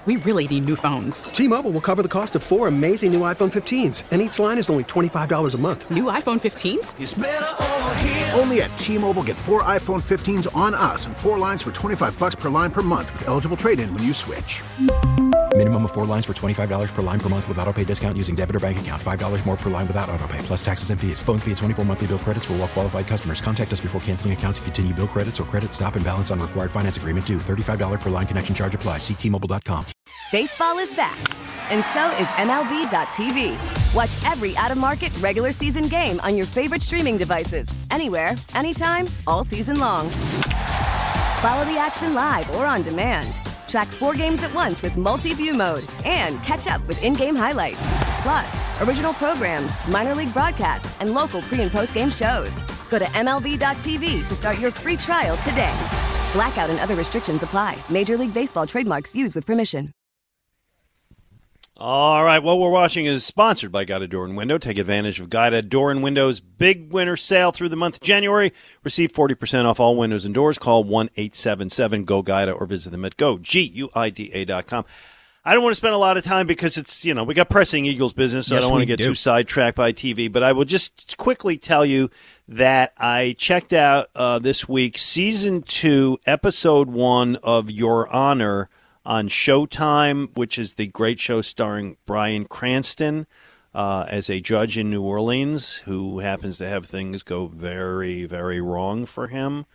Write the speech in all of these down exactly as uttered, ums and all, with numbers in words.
We really need new phones. T-Mobile will cover the cost of four amazing new iPhone fifteens, and each line is only twenty-five dollars a month. New iPhone fifteens? It's better over here. Only at T-Mobile, get four iPhone fifteens on us and four lines for twenty-five dollars per line per month with eligible trade-in when you switch. Minimum of four lines for twenty-five dollars per line per month with autopay discount using debit or bank account. five dollars more per line without autopay, plus taxes and fees. Phone fee at twenty-four monthly bill credits for well-qualified customers. Contact us before canceling account to continue bill credits or credit stop and balance on required finance agreement due. thirty-five dollars per line connection charge applies. See T Mobile dot com. Baseball is back, and so is M L B dot T V. Watch every out-of-market regular season game on your favorite streaming devices. Anywhere, anytime, all season long. Follow the action live or on demand. Track four games at once with multi-view mode and catch up with in-game highlights. Plus, original programs, minor league broadcasts, and local pre- and post-game shows. Go to M L B dot T V to start your free trial today. Blackout and other restrictions apply. Major League Baseball trademarks used with permission. All right, what we're watching is sponsored by Guida Door and Window. Take advantage of Guida Door and Window's big winter sale through the month of January. Receive forty percent off all windows and doors. Call one eight seven seven G O Guida or visit them at go guida dot com. I don't want to spend a lot of time because it's, you know, we got pressing Eagles business, so yes, I don't want to get do. too sidetracked by T V. But I will just quickly tell you that I checked out uh, this week season two, episode one of Your Honor on Showtime, which is the great show starring Bryan Cranston uh, as a judge in New Orleans who happens to have things go very, very wrong for him.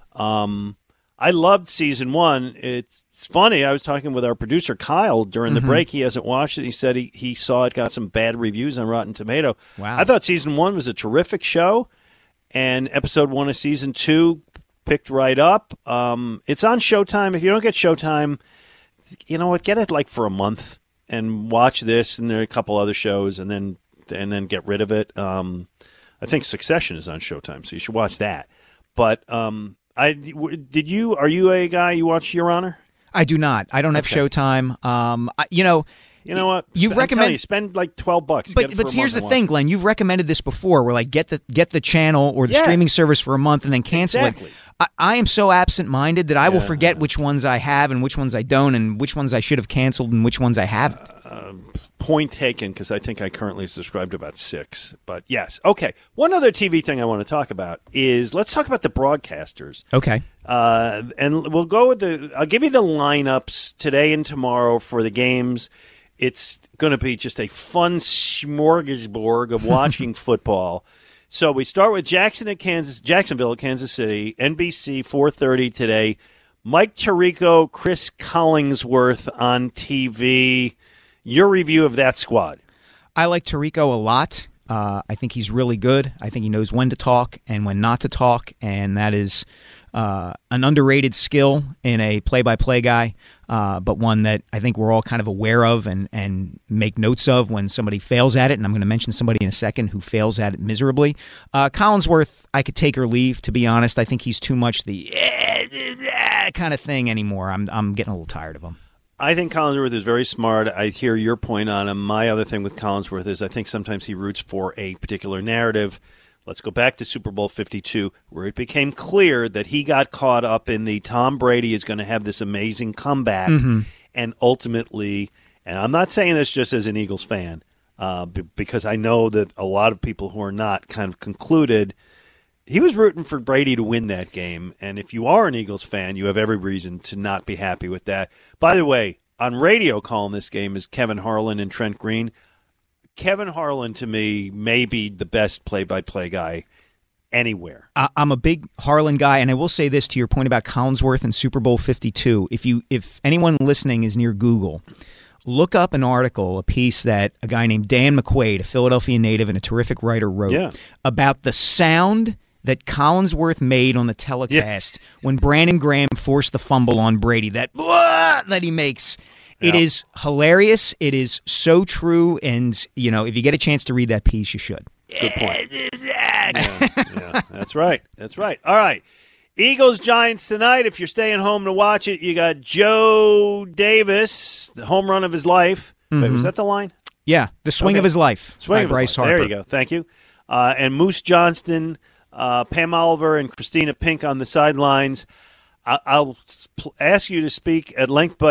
Um, I loved season one. It's funny. I was talking with our producer, Kyle, during the mm-hmm. break. He hasn't watched it. He said he, he saw it, got some bad reviews on Rotten Tomato. Wow. I thought season one was a terrific show, and episode one of season two picked right up. Um, it's on Showtime. If you don't get Showtime, you know what? Get it like for a month and watch this, and there are a couple other shows, and then and then get rid of it. Um, I think Succession is on Showtime, so you should watch that. But um, I did you? Are you a guy you watch Your Honor? I do not. I don't have okay. Showtime. Um, I, you know. You know what? You've recommended you, spend like twelve bucks. But but here's the thing, Glenn. You've recommended this before. Where like get the get the channel or the yeah. streaming service for a month and then cancel exactly. it. I, I am so absent-minded that I yeah. will forget which ones I have and which ones I don't, and which ones I should have canceled and which ones I haven't. Uh, point taken, because I think I currently subscribe to about six. But yes, okay. One other T V thing I want to talk about is let's talk about the broadcasters. Okay. Uh, and we'll go with the. I'll give you the lineups today and tomorrow for the games. It's going to be just a fun smorgasbord of watching football. So we start with Jackson at Kansas, Jacksonville at Kansas City, N B C four thirty today. Mike Tirico, Chris Collingsworth on T V. Your review of that squad. I like Tirico a lot. Uh, I think he's really good. I think he knows when to talk and when not to talk, and that is uh, an underrated skill in a play-by-play guy, uh, but one that I think we're all kind of aware of and, and make notes of when somebody fails at it, and I'm going to mention somebody in a second who fails at it miserably. Uh, Collinsworth, I could take or leave, to be honest. I think he's too much the eh, eh, kind of thing anymore. I'm I'm getting a little tired of him. I think Collinsworth is very smart. I hear your point on him. My other thing with Collinsworth is I think sometimes he roots for a particular narrative. Let's go back to Super Bowl fifty-two, where it became clear that he got caught up in the Tom Brady is going to have this amazing comeback, mm-hmm. and ultimately, and I'm not saying this just as an Eagles fan, uh, b- because I know that a lot of people who are not kind of concluded he was rooting for Brady to win that game, and if you are an Eagles fan, you have every reason to not be happy with that. By the way, on radio calling this game is Kevin Harlan and Trent Green. Kevin Harlan, to me, may be the best play-by-play guy anywhere. I'm a big Harlan guy, and I will say this to your point about Collinsworth and Super Bowl fifty-two. If you, if anyone listening is near Google, look up an article, a piece that a guy named Dan McQuaid, a Philadelphia native and a terrific writer, wrote yeah. about the sound that Collinsworth made on the telecast yeah. when Brandon Graham forced the fumble on Brady. That blah, that he makes. It yeah. is hilarious. It is so true. And, you know, if you get a chance to read that piece, you should. Good point. yeah, yeah, that's right. That's right. All right. Eagles, Giants tonight. If you're staying home to watch it, you got Joe Davis, the home run of his life. Mm-hmm. Wait, was that the line? Yeah, the swing okay. of his life. Swing by of Bryce his life. Harper. There you go. Thank you. Uh, and Moose Johnston, uh, Pam Oliver, and Christina Pink on the sidelines. I- I'll pl- ask you to speak at length, but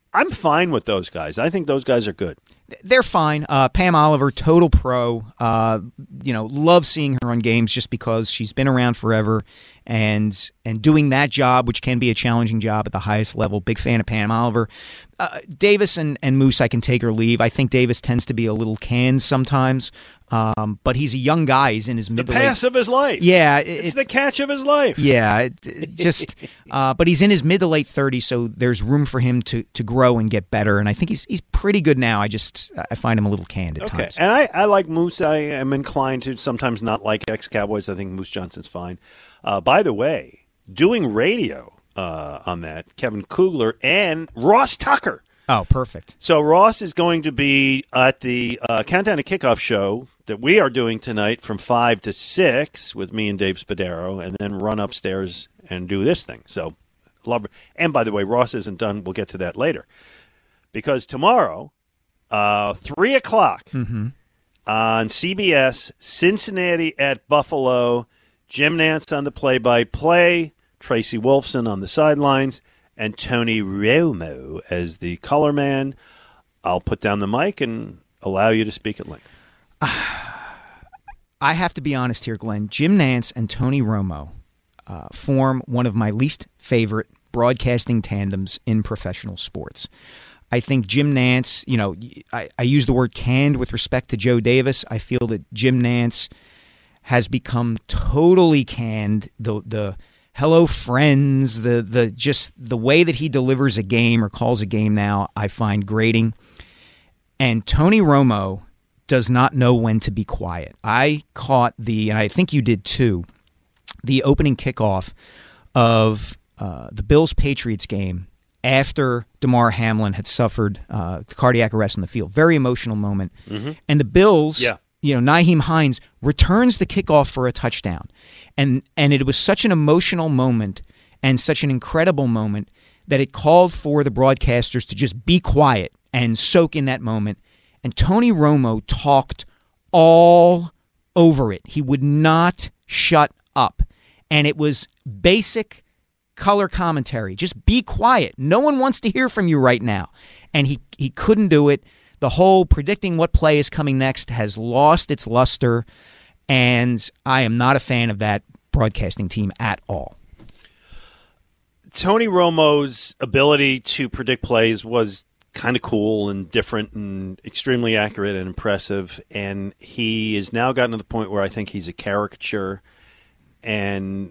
I'm fine with those guys. I think those guys are good. They're fine. Uh, Pam Oliver, total pro. Uh, you know, love seeing her on games just because she's been around forever and and doing that job, which can be a challenging job at the highest level. Big fan of Pam Oliver. Uh, Davis and, and Moose, I can take or leave. I think Davis tends to be a little canned sometimes, um, but he's a young guy. He's in his mid the pass of his life. Yeah, it, it's, it's the catch of his life. Yeah, it, it just. uh, but he's in his mid to late thirties, so there's room for him to, to grow and get better. And I think he's he's pretty good now. I just I find him a little canned at okay. times. And I, I like Moose. I am inclined to sometimes not like ex-Cowboys. I think Moose Johnson's fine. Uh, by the way, doing radio uh, on that, Kevin Kugler and Ross Tucker. Oh, perfect. So Ross is going to be at the uh, Countdown to Kickoff show that we are doing tonight from five to six with me and Dave Spadaro, and then run upstairs and do this thing. So, love it. And by the way, Ross isn't done. We'll get to that later. Because tomorrow, uh, three o'clock mm-hmm. on C B S, Cincinnati at Buffalo, Jim Nantz on the play-by-play, Tracy Wolfson on the sidelines, and Tony Romo as the color man. I'll put down the mic and allow you to speak at length. I have to be honest here, Glenn. Jim Nantz and Tony Romo uh, form one of my least favorite broadcasting tandems in professional sports. I think Jim Nantz, you know, I, I use the word canned with respect to Joe Davis. I feel that Jim Nantz has become totally canned. The the hello friends, the the just the way that he delivers a game or calls a game now, I find grating. And Tony Romo does not know when to be quiet. I caught the, and I think you did too, the opening kickoff of uh, the Bills-Patriots game after Damar Hamlin had suffered uh, cardiac arrest in the field. Very emotional moment. Mm-hmm. And the Bills, yeah. you know, Nyheim Hines returns the kickoff for a touchdown. And and it was such an emotional moment and such an incredible moment that it called for the broadcasters to just be quiet and soak in that moment. And Tony Romo talked all over it. He would not shut up. And it was basic color commentary. Just be quiet. No one wants to hear from you right now. And he, he couldn't do it. The whole predicting what play is coming next has lost its luster. And I am not a fan of that broadcasting team at all. Tony Romo's ability to predict plays was kind of cool and different and extremely accurate and impressive, and he has now gotten to the point where I think he's a caricature and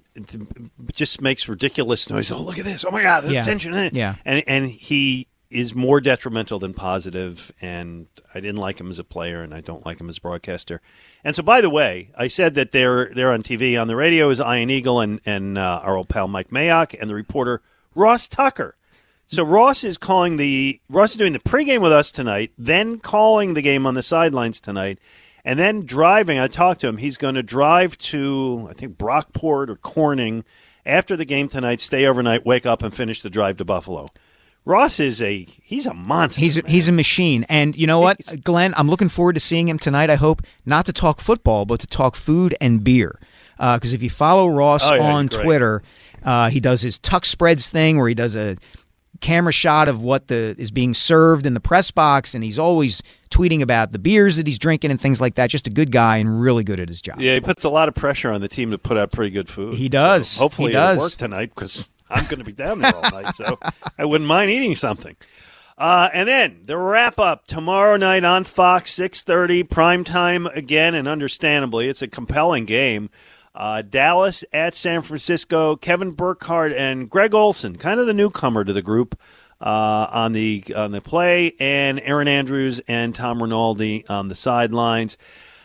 just makes ridiculous noise. Oh, look at this. Oh, my God, yeah. attention. Yeah. And, and he is more detrimental than positive, and I didn't like him as a player, and I don't like him as a broadcaster. And so, by the way, I said that they're they're on T V. On the radio is Ian Eagle and, and uh, our old pal Mike Mayock and the reporter Ross Tucker. So Ross is calling the Ross is doing the pregame with us tonight, then calling the game on the sidelines tonight, and then driving. I talked to him. He's going to drive to, I think, Brockport or Corning after the game tonight, stay overnight, wake up, and finish the drive to Buffalo. Ross is a he's a monster. He's a, man. he's a machine. And you know what, Glenn? I'm looking forward to seeing him tonight, I hope, not to talk football, but to talk food and beer. Because uh, if you follow Ross oh, yeah, on great. Twitter, uh, he does his Tuck Spreads thing where he does a camera shot of what the is being served in the press box, and he's always tweeting about the beers that he's drinking and things like that. Just a good guy and really good at his job. Yeah, he puts a lot of pressure on the team to put out pretty good food. He does. So hopefully he does. it'll work tonight because I'm going to be down there all night, so I wouldn't mind eating something. Uh, and then the wrap-up tomorrow night on Fox, six thirty, primetime again, and understandably, it's a compelling game. Uh, Dallas at San Francisco, Kevin Burkhardt and Greg Olsen, kind of the newcomer to the group uh, on the on the play, and Aaron Andrews and Tom Rinaldi on the sidelines.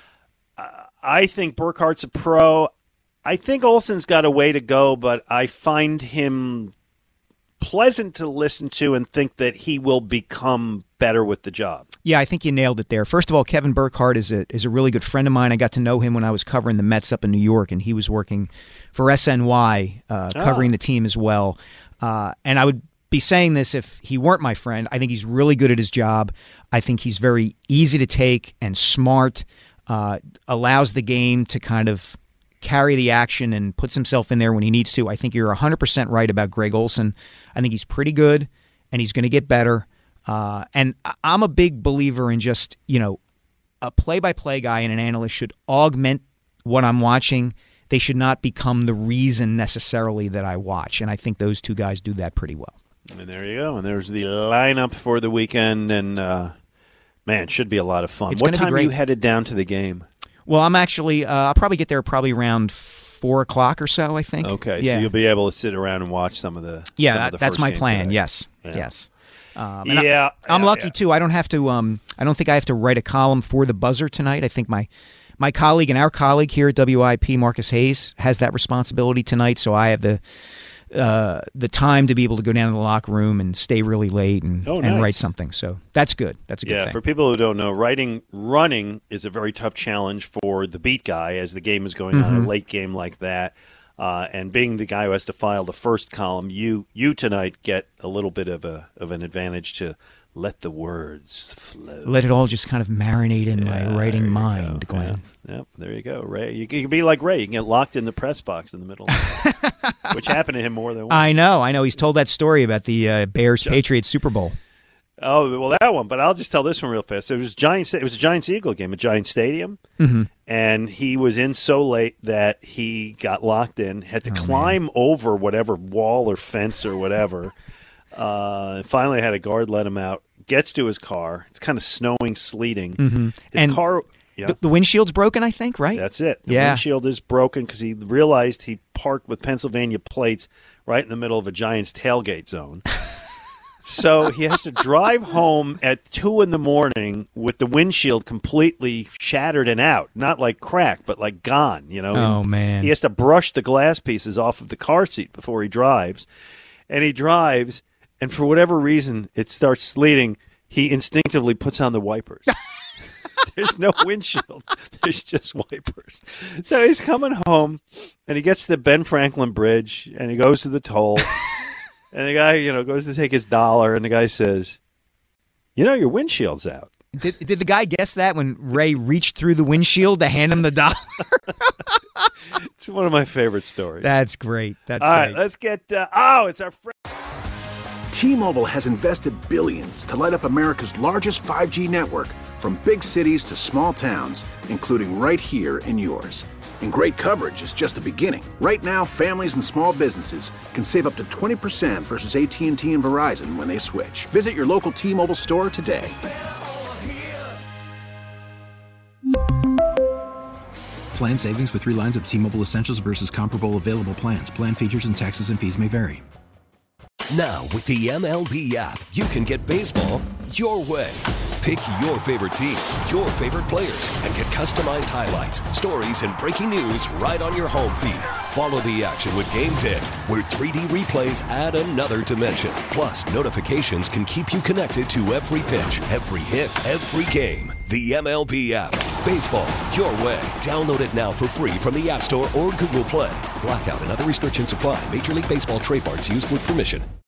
Uh, I think Burkhardt's a pro. I think Olsen's got a way to go, but I find him pleasant to listen to and think that he will become better with the job. Yeah, I think you nailed it there. First of all, Kevin Burkhardt is a is a really good friend of mine. I got to know him when I was covering the Mets up in New York, and he was working for S N Y, uh, covering oh. the team as well. Uh, and I would be saying this if he weren't my friend. I think he's really good at his job. I think he's very easy to take and smart, uh, allows the game to kind of carry the action and puts himself in there when he needs to. I think you're one hundred percent right about Greg Olsen. I think he's pretty good, and he's going to get better. Uh, and I- I'm a big believer in just, you know, a play-by-play guy and an analyst should augment what I'm watching. They should not become the reason necessarily that I watch. And I think those two guys do that pretty well. And there you go. And there's the lineup for the weekend. And, uh, man, it should be a lot of fun. It's What gonna be time are great. you headed down to the game? Well, I'm actually, uh, I'll probably get there probably around four o'clock or so, I think. Okay, yeah. so you'll be able to sit around and watch some of the Yeah, some of that, the that's first my game plan. today. Yes, Yeah. yes. Um, and Yeah, I, I'm yeah, lucky yeah. too. I don't have to. Um, I don't think I have to write a column for the Buzzer tonight. I think my my colleague and our colleague here at W I P, Marcus Hayes, has that responsibility tonight. So I have the uh, the time to be able to go down to the locker room and stay really late and, Oh, and nice. write something. So that's good. That's a good Yeah, thing. for people who don't know, writing running is a very tough challenge for the beat guy as the game is going on, Mm-hmm. a late game like that. Uh, and being the guy who has to file the first column, you you tonight get a little bit of a of an advantage to let the words flow. Let it all just kind of marinate in my Yeah, writing there you mind, go. Glenn. Yeah, yep, there you go, Ray. You, you can be like Ray. You can get locked in the press box in the middle, which happened to him more than once. I know, I know. He's told that story about the uh, Bears Patriots Super Bowl. Oh well, that one. But I'll just tell this one real fast. It was Giants. It was a Giants Eagle game at Giants Stadium, Mm-hmm. and he was in so late that he got locked in. Had to Oh, climb over whatever wall or fence or whatever. Uh, finally, had a guard let him out. Gets to his car. It's kind of snowing, sleeting. Mm-hmm. His And car. Yeah, The, the windshield's broken, I think, right? that's it. The Yeah. windshield is broken because he realized he parked with Pennsylvania plates right in the middle of a Giants tailgate zone. So he has to drive home at two in the morning with the windshield completely shattered and out. Not like cracked, but like gone, you know. Oh, And man. He has to brush the glass pieces off of the car seat before he drives. And he drives, and for whatever reason, it starts sleeting. He instinctively puts on the wipers. There's no windshield. There's just wipers. So he's coming home, and he gets to the Ben Franklin Bridge, and he goes to the toll. And the guy, you know, goes to take his dollar, and the guy says, you know, your windshield's out. Did, did the guy guess that when Ray reached through the windshield to hand him the dollar? It's one of my favorite stories. That's great. That's All right, great. let's get, uh, oh, it's our friend. T-Mobile has invested billions to light up America's largest five G network, from big cities to small towns, including right here in yours. And great coverage is just the beginning. Right now, families and small businesses can save up to twenty percent versus A T and T and Verizon when they switch. Visit your local T-Mobile store today. Plan savings with three lines of T-Mobile Essentials versus comparable available plans. Plan features and taxes and fees may vary. Now, with the M L B app, you can get baseball your way. Pick your favorite team, your favorite players, and get customized highlights, stories, and breaking news right on your home feed. Follow the action with Game Day, where three D replays add another dimension. Plus, notifications can keep you connected to every pitch, every hit, every game. The M L B app. Baseball your way. Download it now for free from the App Store or Google Play. Blackout and other restrictions apply. Major League Baseball trademarks used with permission.